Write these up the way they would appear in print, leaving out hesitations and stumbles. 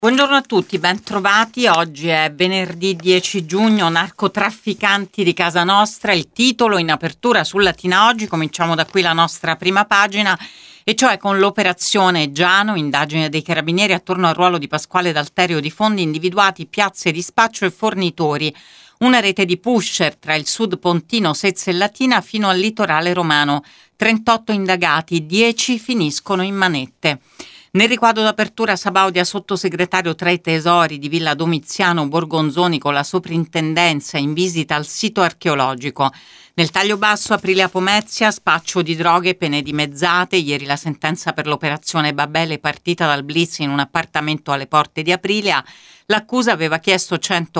Buongiorno a tutti, ben trovati. Oggi è venerdì 10 giugno, narcotrafficanti di casa nostra, il titolo in apertura sul Latina Oggi. Cominciamo da qui la nostra prima pagina, e cioè con l'operazione Giano, indagine dei carabinieri attorno al ruolo di Pasquale D'Alterio di fondi individuati, piazze di spaccio e fornitori. Una rete di pusher tra il sud pontino, Sezze e Latina fino al litorale romano. 38 indagati, 10 finiscono in manette. Nel riquadro d'apertura Sabaudia, sottosegretario tra i tesori di Villa Domiziano Borgonzoni con la soprintendenza in visita al sito archeologico. Nel taglio basso Aprilia Pomezia, spaccio di droghe, pene dimezzate. Ieri la sentenza per l'operazione Babele partita dal blitz in un appartamento alle porte di Aprilia. L'accusa aveva chiesto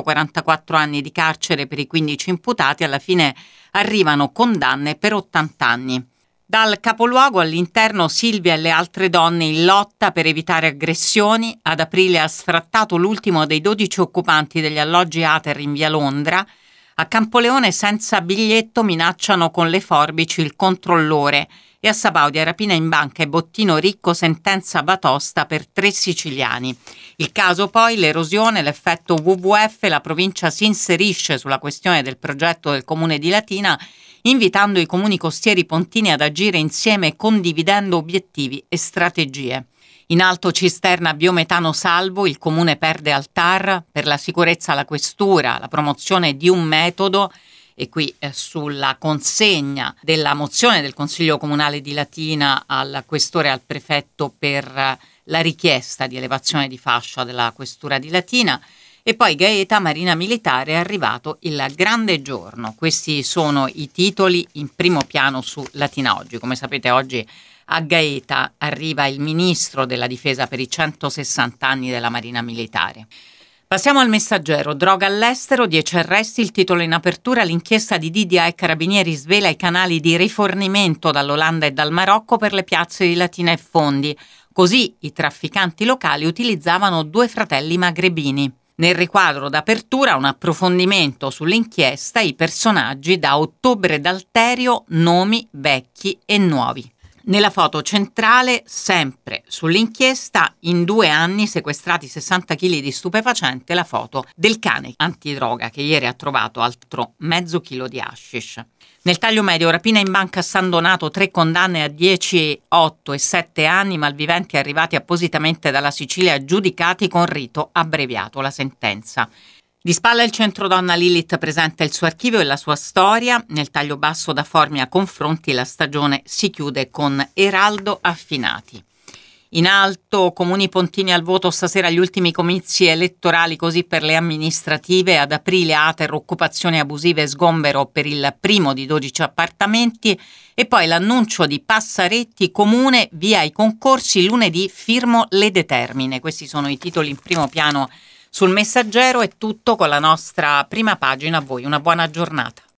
144 anni di carcere per i 15 imputati, alla fine arrivano condanne per 80 anni. Dal capoluogo all'interno Silvia e le altre donne in lotta per evitare aggressioni. Ad aprile ha sfrattato l'ultimo dei 12 occupanti degli alloggi Ater in via Londra. A Campoleone senza biglietto minacciano con le forbici il controllore. E a Sabaudia rapina in banca e bottino ricco, sentenza batosta per 3 siciliani. Il caso poi, l'erosione, l'effetto WWF, la provincia si inserisce sulla questione del progetto del comune di Latina, invitando i comuni costieri pontini ad agire insieme condividendo obiettivi e strategie. In Alto Cisterna biometano salvo, il comune perde al TAR, per la sicurezza la questura, la promozione di un metodo, e qui sulla consegna della mozione del Consiglio Comunale di Latina al questore e al prefetto per la richiesta di elevazione di fascia della questura di Latina. E poi Gaeta, Marina Militare, è arrivato il grande giorno. Questi sono i titoli in primo piano su Latina Oggi. Come sapete, oggi a Gaeta arriva il ministro della difesa per i 160 anni della Marina Militare. Passiamo al Messaggero. Droga all'estero, 10 arresti. Il titolo in apertura: l'inchiesta di DDA e Carabinieri svela i canali di rifornimento dall'Olanda e dal Marocco per le piazze di Latina e Fondi. Così i trafficanti locali utilizzavano 2 fratelli magrebini. Nel riquadro d'apertura un approfondimento sull'inchiesta, i personaggi da ottobre D'Alterio, nomi vecchi e nuovi. Nella foto centrale, sempre sull'inchiesta, in 2 anni sequestrati 60 kg di stupefacente, la foto del cane antidroga che ieri ha trovato altro mezzo chilo di hashish. Nel taglio medio, rapina in banca a San Donato, 3 condanne a 10, 8 e 7 anni, malviventi arrivati appositamente dalla Sicilia giudicati con rito abbreviato. La sentenza. Di spalla il centrodonna Lilith presenta il suo archivio e la sua storia. Nel taglio basso da Formia Confronti la stagione si chiude con Eraldo Affinati. In alto, comuni pontini al voto stasera gli ultimi comizi elettorali, così per le amministrative. Ad aprile Ater, occupazioni abusive e sgombero per il primo di 12 appartamenti. E poi l'annuncio di Passaretti, comune via i concorsi, lunedì firmo le determine. Questi sono i titoli in primo piano sul Messaggero. È tutto con la nostra prima pagina. A voi una buona giornata.